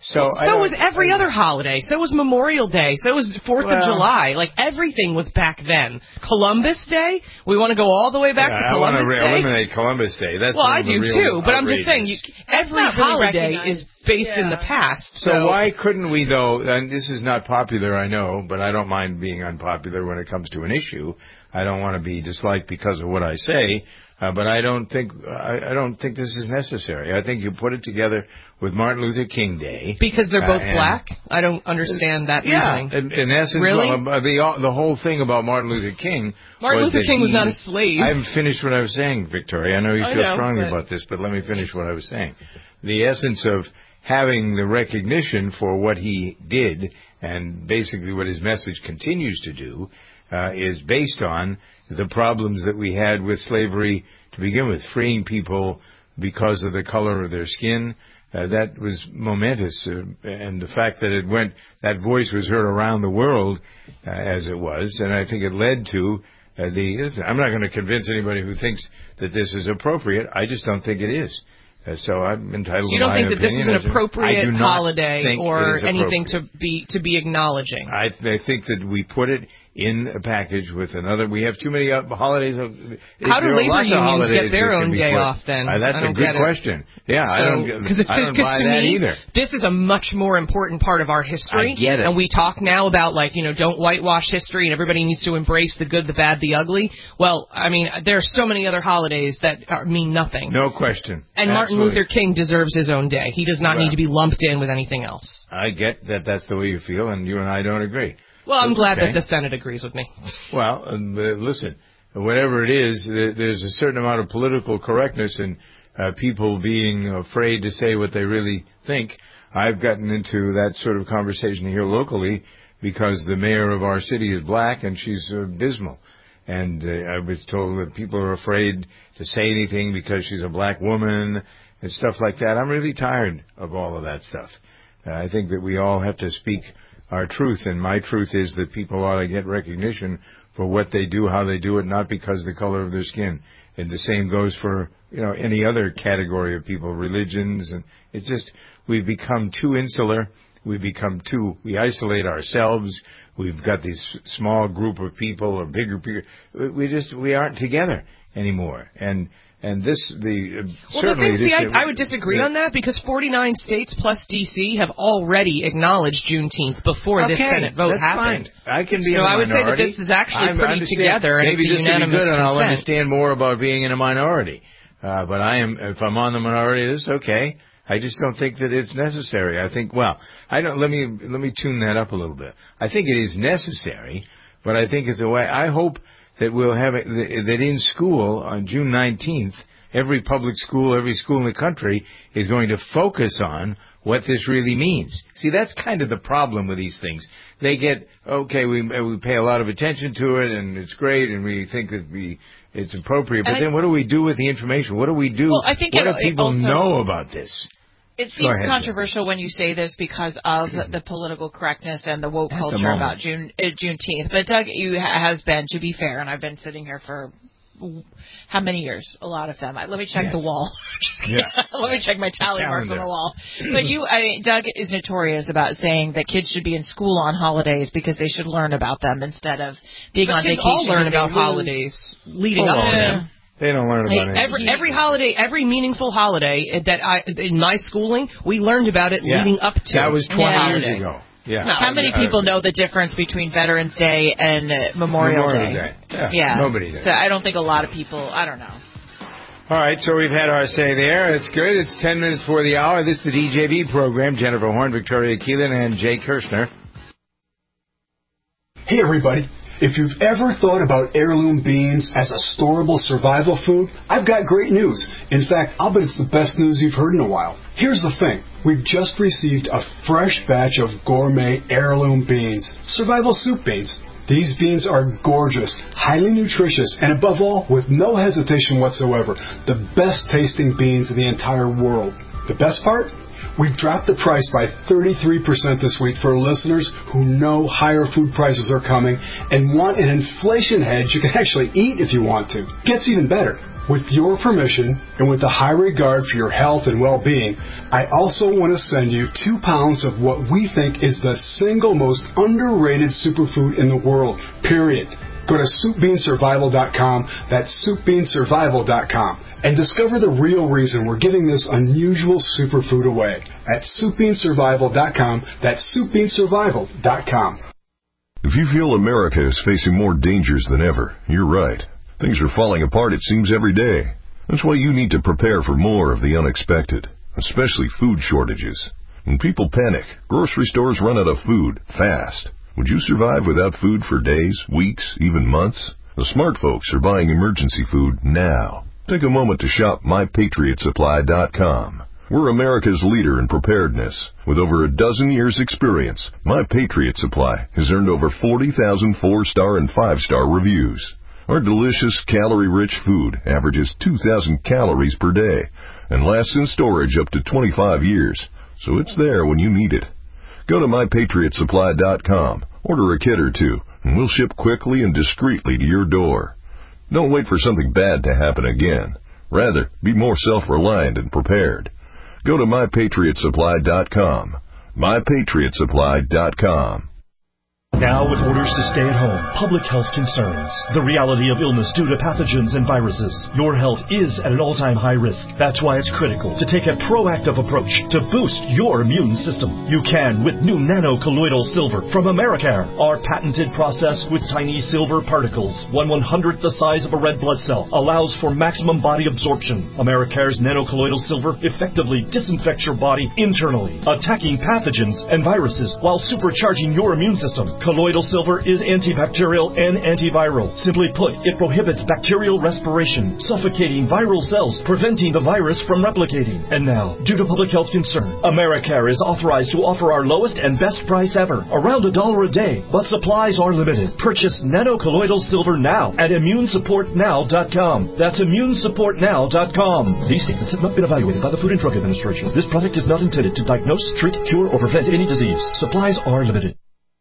So, so was every other holiday. So was Memorial Day. So was fourth well, of July. Like, everything was back then. Columbus Day? We want to go all the way back yeah, to Columbus I want to Day? eliminate Columbus Day. That's well, I do too, but I'm just outrageous. saying, you, every holiday is based yeah. in the past. So, so why couldn't we, though, and this is not popular, I know, but I don't mind being unpopular when it comes to an issue. I don't want to be disliked because of what I say. Uh, but I don't think I, I don't think this is necessary. I think you put it together with Martin Luther King Day because they're both uh, black. I don't understand that yeah, reasoning. In, in essence, really, well, the the whole thing about Martin Luther King. Martin was Luther King he, was not a slave. I haven't finished what I was saying, Victoria. I know you I feel know, strongly but... about this, but let me finish what I was saying. The essence of having the recognition for what he did and basically what his message continues to do uh, is based on the problems that we had with slavery to begin with, freeing people because of the color of their skin. Uh, that was momentous, uh, and the fact that it went, that voice was heard around the world uh, as it was, and I think it led to uh, the, I'm not going to convince anybody who thinks that this is appropriate. I just don't think it is. Uh, so I'm entitled so you to don't my think that this is an appropriate holiday or anything to be to be acknowledging? I, I think that we put it in a package with another. We have too many uh, holidays. Of, How do labor unions get their own day off then? Uh, that's I don't a good get question. It. Yeah, so, I don't, cause I don't buy to that me, either. This is a much more important part of our history. I get it. And we talk now about, like, you know, don't whitewash history and everybody needs to embrace the good, the bad, the ugly. Well, I mean, there are so many other holidays that are, mean nothing. No question. And Absolutely. Martin Luther King deserves his own day. He does not well, need to be lumped in with anything else. I get that that's the way you feel, and you and I don't agree. Well, I'm That's glad okay. that the Senate agrees with me. Well, uh, listen, whatever it is, there's a certain amount of political correctness and uh, people being afraid to say what they really think. I've gotten into that sort of conversation here locally because the mayor of our city is black and she's abysmal. And uh, I was told that people are afraid to say anything because she's a black woman and stuff like that. I'm really tired of all of that stuff. Uh, I think that we all have to speak our truth, and my truth is that people ought to get recognition for what they do, how they do it, not because of the color of their skin. And the same goes for, you know, any other category of people, religions, and it's just, we've become too insular. We've become too, we isolate ourselves. We've got this small group of people or bigger people. We just, we aren't together anymore. And, and this, the, uh, well, certainly the thing, see, this, I, I would disagree the, on that because forty-nine states plus D C have already acknowledged Juneteenth before okay, this Senate vote that's happened. Fine. I can be so in a I would minority. say that this is actually I'm, pretty together and maybe it's a this unanimous would be good, and I'll consent. understand more about being in a minority. Uh, but I am, if I'm on the minority, it's okay. I just don't think that it's necessary. I think, well, I don't, let me, let me tune that up a little bit. I think it is necessary, but I think it's a way, I hope that we'll have it, that in school on June nineteenth, every public school, every school in the country is going to focus on what this really means. See, that's kind of the problem with these things. They get, okay, we we pay a lot of attention to it, and it's great, and we think that we it's appropriate, but and then I, what do we do with the information? What do we do? Well, I think what it, do people it also, know about this? It seems ahead, controversial when you say this because of the political correctness and the woke At culture the about June uh, Juneteenth. But Doug, you ha- has been, to be fair, and I've been sitting here for how many years? A lot of them. I, let me check yes. the wall. yeah. Let me check my tally marks on the wall. Mm. But you, I mean, Doug is notorious about saying that kids should be in school on holidays because they should learn about them instead of being but on kids vacation. all learn about lose. holidays leading oh, up to yeah. them. They don't learn about hey, it. Every, every holiday, every meaningful holiday that I, in my schooling, we learned about it yeah. leading up to that was twenty yeah. years holiday. ago. Yeah. No, How many uh, people know the difference between Veterans Day and uh, Memorial, Memorial Day? Day? Yeah, yeah. Nobody does. So I don't think a lot of people, I don't know. All right, so we've had our say there. It's good. It's ten minutes before the hour. This is the D J V program. Jennifer Horn, Victoria Keelan, and Jay Kirshner. Hey, everybody. If you've ever thought about heirloom beans as a storable survival food, I've got great news. In fact, I'll bet it's the best news you've heard in a while. Here's the thing. We've just received a fresh batch of gourmet heirloom beans, survival soup beans. These beans are gorgeous, highly nutritious, and above all, with no hesitation whatsoever, the best tasting beans in the entire world. The best part? We've dropped the price by thirty-three percent this week for listeners who know higher food prices are coming and want an inflation hedge you can actually eat if you want to. Gets even better. With your permission, and with a high regard for your health and well-being, I also want to send you two pounds of what we think is the single most underrated superfood in the world, period. Go to soup bean survival dot com, that's soup bean survival dot com, and discover the real reason we're giving this unusual superfood away at soup bean survival dot com, that's soup bean survival dot com. If you feel America is facing more dangers than ever, you're right. Things are falling apart, it seems, every day. That's why you need to prepare for more of the unexpected, especially food shortages. When people panic, grocery stores run out of food fast. Would you survive without food for days, weeks, even months? The smart folks are buying emergency food now. Take a moment to shop my patriot supply dot com. We're America's leader in preparedness. With over a dozen years' experience, My Patriot Supply has earned over forty thousand four-star and five-star reviews. Our delicious, calorie-rich food averages two thousand calories per day and lasts in storage up to twenty-five years, so it's there when you need it. Go to my patriot supply dot com, order a kit or two, and we'll ship quickly and discreetly to your door. Don't wait for something bad to happen again. Rather, be more self-reliant and prepared. Go to my patriot supply dot com. my patriot supply dot com. Now with orders to stay at home, public health concerns, the reality of illness due to pathogens and viruses, your health is at an all-time high risk. That's why it's critical to take a proactive approach to boost your immune system. You can with new nano-colloidal silver from Americare. Our patented process with tiny silver particles, one one-hundredth the size of a red blood cell, allows for maximum body absorption. Americare's nano-colloidal silver effectively disinfects your body internally, attacking pathogens and viruses while supercharging your immune system. Colloidal silver is antibacterial and antiviral. Simply put, it prohibits bacterial respiration, suffocating viral cells, preventing the virus from replicating. And now, due to public health concern, Americare is authorized to offer our lowest and best price ever, around a dollar a day, but supplies are limited. Purchase nano-colloidal silver now at immune support now dot com. That's immune support now dot com. These statements have not been evaluated by the Food and Drug Administration. This product is not intended to diagnose, treat, cure, or prevent any disease. Supplies are limited.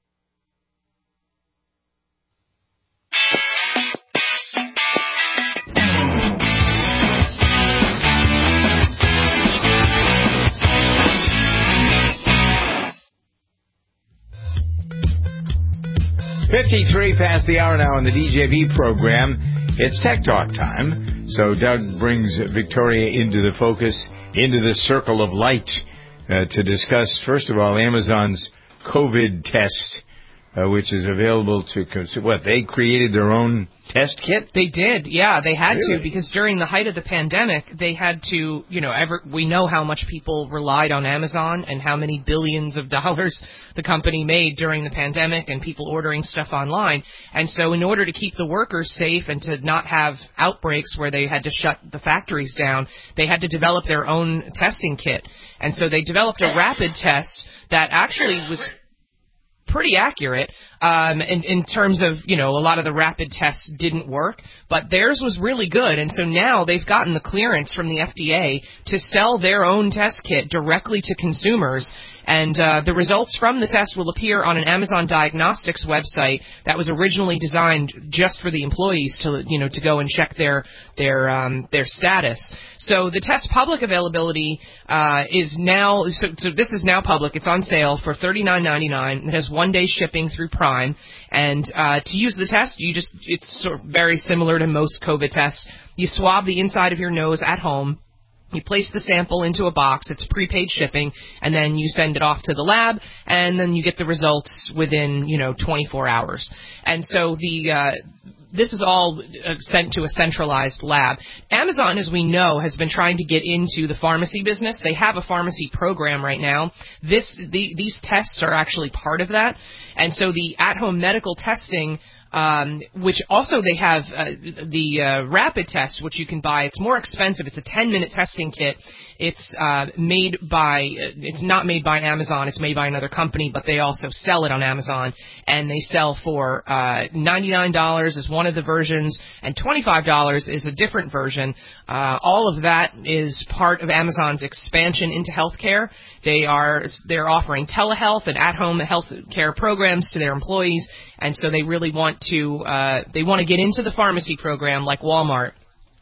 fifty-three past the hour now on the D J V program. It's Tech Talk time. So Doug brings Victoria into the focus, into the circle of light, uh, to discuss, first of all, Amazon's COVID test, uh, which is available to, cons- what, they created their own test kit? They did, yeah, they had really? to, because during the height of the pandemic, they had to, you know, ever, we know how much people relied on Amazon and how many billions of dollars the company made during the pandemic and people ordering stuff online. And so in order to keep the workers safe and to not have outbreaks where they had to shut the factories down, they had to develop their own testing kit. And so they developed a rapid test that actually was pretty accurate um, in, in terms of, you know, a lot of the rapid tests didn't work, but theirs was really good. And so now they've gotten the clearance from the F D A to sell their own test kit directly to consumers. And uh, the results from the test will appear on an Amazon Diagnostics website that was originally designed just for the employees to, you know, to go and check their their um, their status. So the test public availability uh, is now so, so this is now public. It's on sale for thirty-nine ninety-nine. It has one day shipping through Prime. And uh, to use the test, you just it's sort of very similar to most COVID tests. You swab the inside of your nose at home. You place the sample into a box, it's prepaid shipping, and then you send it off to the lab, and then you get the results within, you know, twenty-four hours. And so the uh, this is all uh, sent to a centralized lab. Amazon, as we know, has been trying to get into the pharmacy business. They have a pharmacy program right now. This the, these tests are actually part of that. And so the at-home medical testing, Um, which also they have uh, the uh, rapid test, which you can buy. It's more expensive. It's a ten-minute testing kit. It's uh, made by, it's not made by Amazon. It's made by another company, but they also sell it on Amazon. And they sell for uh, ninety-nine dollars is one of the versions, and twenty-five dollars is a different version. Uh, all of that is part of Amazon's expansion into healthcare. They are they're offering telehealth and at-home healthcare programs to their employees, and so they really want to uh, they want to get into the pharmacy program like Walmart.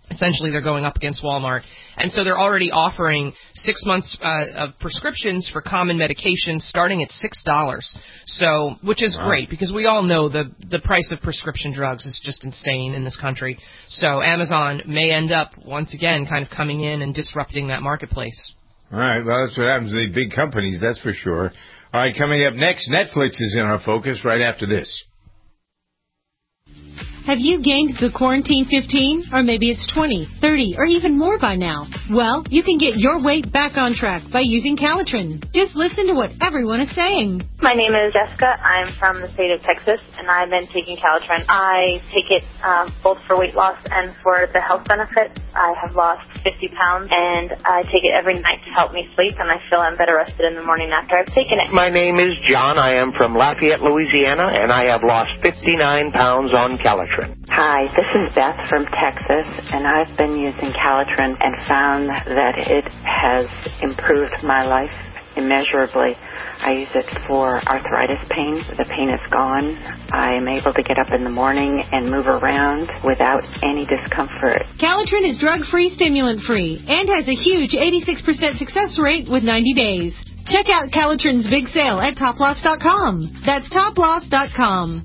Essentially, they're going up against Walmart. And so they're already offering six months uh, of prescriptions for common medications starting at six dollars. So, which is wow. great, because we all know the, the price of prescription drugs is just insane in this country. So Amazon may end up, once again, kind of coming in and disrupting that marketplace. All right, well, that's what happens to the big companies, that's for sure. All right, coming up next, Netflix is in our focus right after this. Have you gained the quarantine fifteen? Or maybe it's twenty, thirty, or even more by now? Well, you can get your weight back on track by using Calitrin. Just listen to what everyone is saying. My name is Jessica. I'm from the state of Texas, and I've been taking Calitrin. I take it um, both for weight loss and for the health benefits. I have lost fifty pounds, and I take it every night to help me sleep, and I feel I'm better rested in the morning after I've taken it. My name is John. I am from Lafayette, Louisiana, and I have lost fifty-nine pounds on Calitrin. Hi, this is Beth from Texas, and I've been using Calitrin and found that it has improved my life immeasurably. I use it for arthritis pain. The pain is gone. I am able to get up in the morning and move around without any discomfort. Calitrin is drug-free, stimulant-free, and has a huge eighty-six percent success rate with ninety days. Check out Calitrin's big sale at top loss dot com. That's top loss dot com.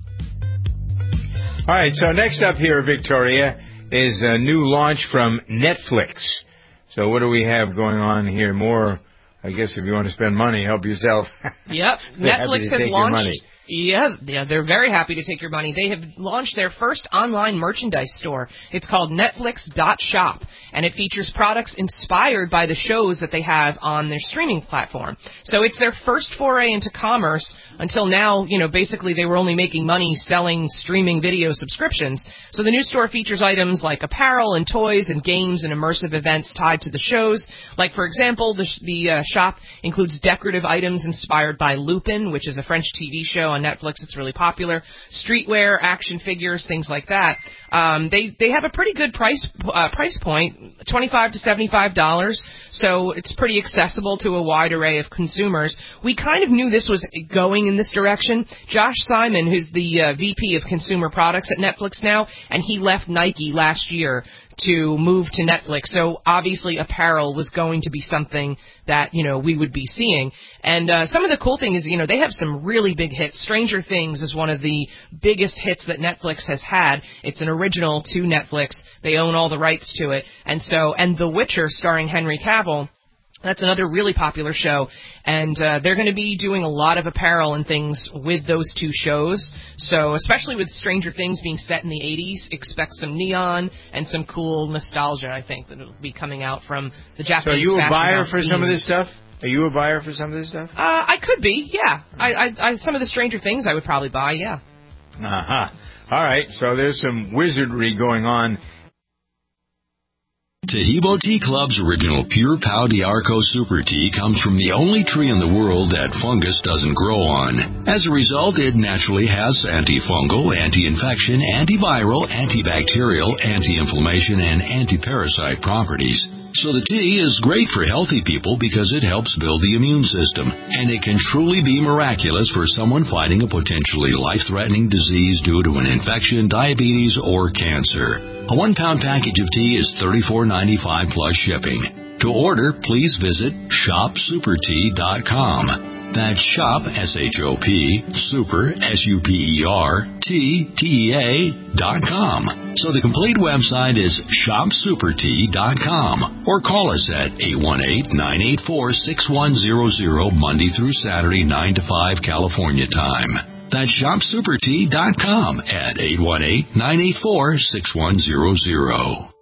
All right, so next up here, Victoria, is a new launch from Netflix. So what do we have going on here? More, I guess, if you want to spend money, help yourself. Yep, Netflix has launched. Yeah, yeah, they're very happy to take your money. They have launched their first online merchandise store. It's called Netflix dot shop, and it features products inspired by the shows that they have on their streaming platform. So it's their first foray into commerce. Until now, you know, basically they were only making money selling streaming video subscriptions. So the new store features items like apparel and toys and games and immersive events tied to the shows. Like, for example, the, the uh, shop includes decorative items inspired by Lupin, which is a French T V show on Netflix. It's really popular. Streetwear, action figures, things like that. Um, they they have a pretty good price uh, price point, twenty-five to seventy-five dollars. So it's pretty accessible to a wide array of consumers. We kind of knew this was going in this direction. Josh Simon, who's the uh, V P of Consumer Products at Netflix now, and he left Nike last year to move to Netflix. So obviously apparel was going to be something that, you know, we would be seeing. And uh, some of the cool thing is, you know, they have some really big hits. Stranger Things is one of the biggest hits that Netflix has had. It's an original to Netflix. They own all the rights to it. And so, and The Witcher starring Henry Cavill, that's another really popular show, and uh, they're going to be doing a lot of apparel and things with those two shows. So especially with Stranger Things being set in the eighties, expect some neon and some cool nostalgia, I think, that will be coming out from the Japanese. So are you a buyer for themes. some of this stuff? Are you a buyer for some of this stuff? Uh, I could be, yeah. I, I, I, some of the Stranger Things I would probably buy, yeah. Uh-huh. All right, so there's some wizardry going on. Tahibo Tea Club's original Pure Pau d'Arco Super Tea comes from the only tree in the world that fungus doesn't grow on. As a result, it naturally has antifungal, anti-infection, antiviral, antibacterial, anti-inflammation, and anti-parasite properties. So the tea is great for healthy people because it helps build the immune system, and it can truly be miraculous for someone fighting a potentially life-threatening disease due to an infection, diabetes, or cancer. A one-pound package of tea is thirty-four ninety-five plus shipping. To order, please visit shop super tea dot com. That's shop, S H O P, super, S U P E R, T, T E A, dot com. So the complete website is shop super tea dot com. Or call us at eight one eight, nine eight four, six one zero zero, Monday through Saturday, nine to five, California time. That's shop super tea dot com at eight one eight, nine eight four, six one zero zero.